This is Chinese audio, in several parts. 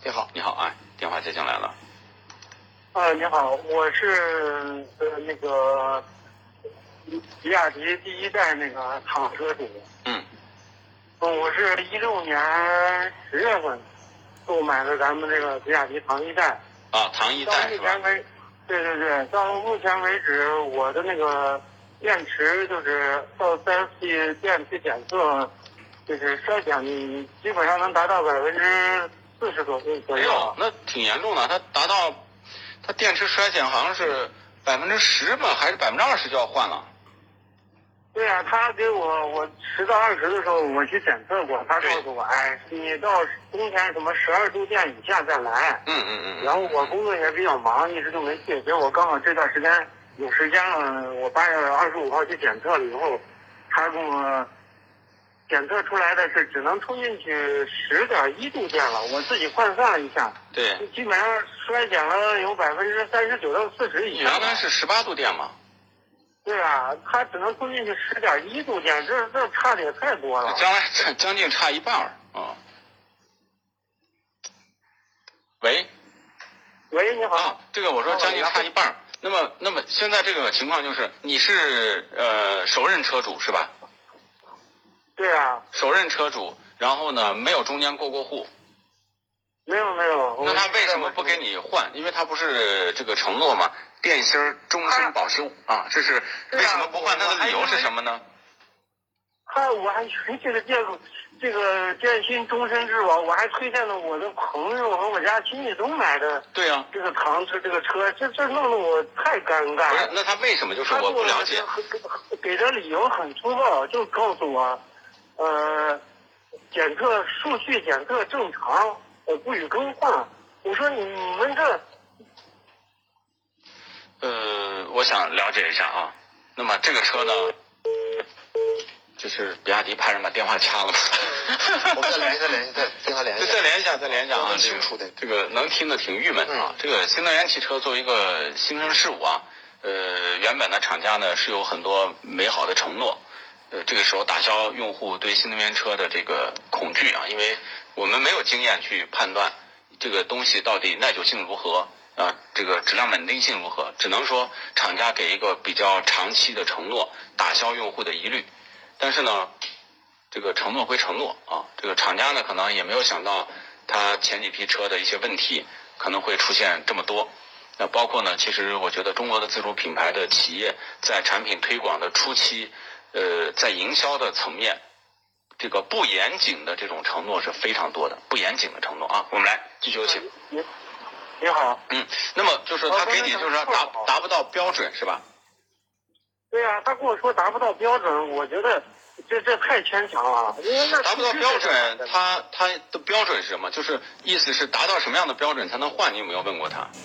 你好， 你好，哎，电话接进来了。 你好，我是那个比亚迪第一代那个厂车主。我是16年10月份购买的咱们这个比亚迪唐一代。 啊，唐一代是吧？ 对，到目前为止，我的那个电池就是到 4S 店去检测，就是衰减基本上能达到40%左右。 哎呦，那挺严重的，它电池衰减好像是10%吧，还是20%就要换了？ 对啊，他给我10到20的时候我去检测过，他告诉我，哎，你到冬天什么12度电以下再来。然后我工作也比较忙，一直就没去。结果刚好这段时间有时间了，我8月25号去检测了以后，他给我检测出来的是只能充进去10.1度电了。我自己换算了一下， 对， 基本上衰减了有39%到40%以上。 原来是18度电嘛。 对啊，它只能充进去10.1度电，这差的也太多了。 将近差一半啊。喂， 你好。 啊，这个我说将近差一半。那么现在这个情况就是你是首任车主是吧？ 对啊。 首任车主，然后呢没有中间过户。 没有。 那他为什么不给你换？因为他不是这个承诺嘛，电芯终身保修啊，这是为什么不换？他的理由是什么呢？ 我还以为这个电芯终身质保，我还推荐了我的朋友和我家亲戚都买的。 对呀。 这个唐车这个车，这弄得我太尴尬了。 不是，那他为什么就是我不了解？ 给的理由很粗暴，就告诉我，数据检测正常，不予更换。我说你们这。 我想了解一下啊。那么这个车呢，就是比亚迪派人把电话掐了吗？ 我们再联系，再跟他联系。 再联系一下啊。 清楚的， 这个能听得挺郁闷啊。这个新能源汽车作为一个新生事物啊，原本的厂家呢是有很多美好的承诺，这个时候打消用户对新能源车的这个恐惧啊，因为我们没有经验去判断这个东西到底耐久性如何啊，这个质量稳定性如何，只能说厂家给一个比较长期的承诺，打消用户的疑虑。但是呢，这个承诺归承诺啊，这个厂家呢可能也没有想到他前几批车的一些问题可能会出现这么多。那包括呢，其实我觉得中国的自主品牌的企业在产品推广的初期，在营销的层面，这个不严谨的这种承诺是非常多的，不严谨的承诺啊。我们来继续有请。 你好。 那么就是他给你就是说达不到标准是吧？ 对啊，他跟我说达不到标准，我觉得这太牵强了。因为达不到标准，他的标准是什么？就是意思是达到什么样的标准才能换？你有没有问过他？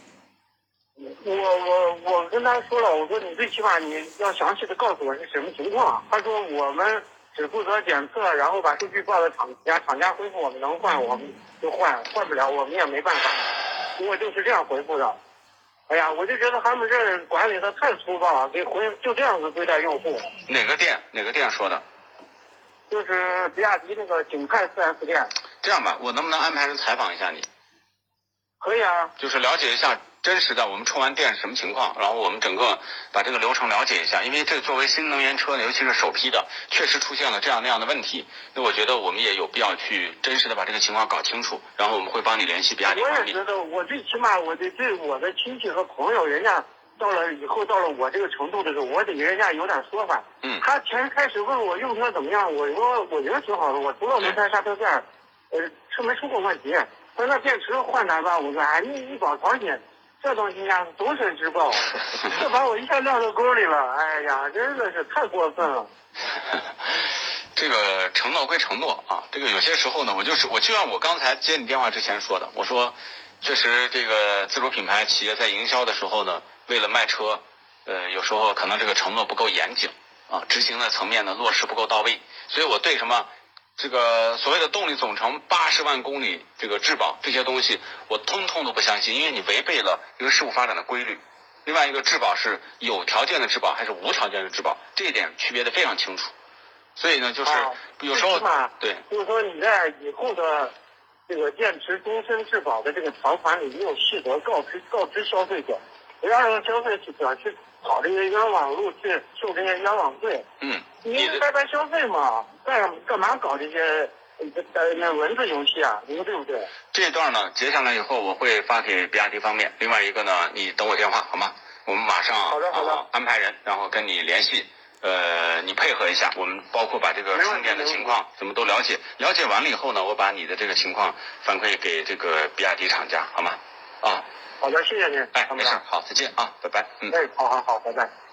我跟他说了，我说你最起码你要详细的告诉我是什么情况。他说我们只负责检测，然后把数据报到厂家恢复我们能换我们就换不了我们也没办法。我就是这样回复的。哎呀，我就觉得他们这管理的太粗暴了，就这样子对待用户。 哪个店说的？ 就是比亚迪那个景泰 4S 店。 这样吧，我能不能安排人采访一下你？ 可以啊。 就是了解一下真实的我们充完电是什么情况，然后我们整个把这个流程了解一下，因为这作为新能源车尤其是首批的，确实出现了这样那样的问题。那我觉得我们也有必要去真实的把这个情况搞清楚，然后我们会帮你联系比亚迪管理。 我也觉得，我最起码我得对我的亲戚和朋友，人家到了我这个程度的时候，我得给人家有点说法。他开始问我用车怎么样，我说我觉得挺好的，我除了轮胎刹车片，车没出过问题。他说那电池换哪吧？我说哎，你保操心。这东西呀，终身质保，这把我一下撂到沟里了。哎呀，真的是太过分了。 这个承诺归承诺啊，这个有些时候呢，我就像我刚才接你电话之前说的，我说，确实这个自主品牌企业在营销的时候呢，为了卖车，有时候可能这个承诺不够严谨啊，执行的层面呢落实不够到位，所以我对什么这个所谓的动力总成80万公里这个质保这些东西，我通通都不相信，因为你违背了一个事物发展的规律。另外一个质保是有条件的质保还是无条件的质保，这一点区别的非常清楚。所以呢，就是有时候对，就是说你在以后的这个电池终身质保的这个条款里没有细则告知消费者，不要让消费者去跑这些冤枉路去受这些冤枉罪。你白白消费嘛，干嘛搞这些那文字游戏啊？你说对不对？ 这一段呢，截下来以后我会发给比亚迪方面。另外一个呢，你等我电话好吗？我们马上好的安排人，然后跟你联系。你配合一下，我们包括把这个充电的情况怎么都了解完了以后呢，我把你的这个情况反馈给这个比亚迪厂家，好吗？ 好的，谢谢您。 没事，好，再见啊，拜拜。 好，拜拜。